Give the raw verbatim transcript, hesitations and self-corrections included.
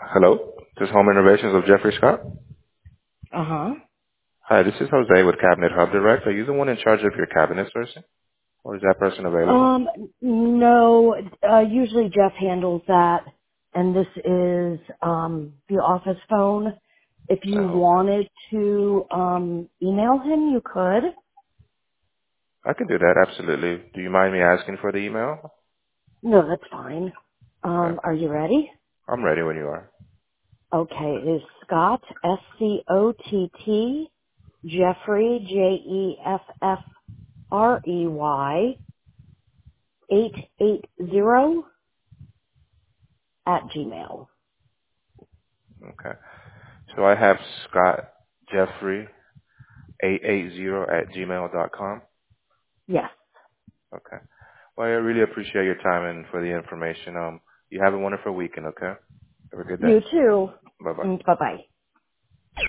Hello, this is Home Innovations of Jeffrey Scott. Uh-huh. Hi, this is Jose with Cabinet Hub Direct. Are you the one in charge of your cabinet sourcing, or is that person available? Um, no, uh, usually Jeff handles that, and this is, um, the office phone. If you Oh, okay. wanted to, um, email him, you could. I can do that, absolutely. Do you mind me asking for the email? No, that's fine. Okay. Um, are you ready? I'm ready when you are. Okay, it is Scott, S C O T T, Jeffrey, J E F F R E Y, eight eight zero at Gmail. Okay. So I have Scott Jeffrey eight eight zero at gmail dot com. Yes. Okay. Well, I really appreciate your time and for the information. Um, you have a wonderful weekend, okay? Have a good day. You too. Bye-bye. Bye bye.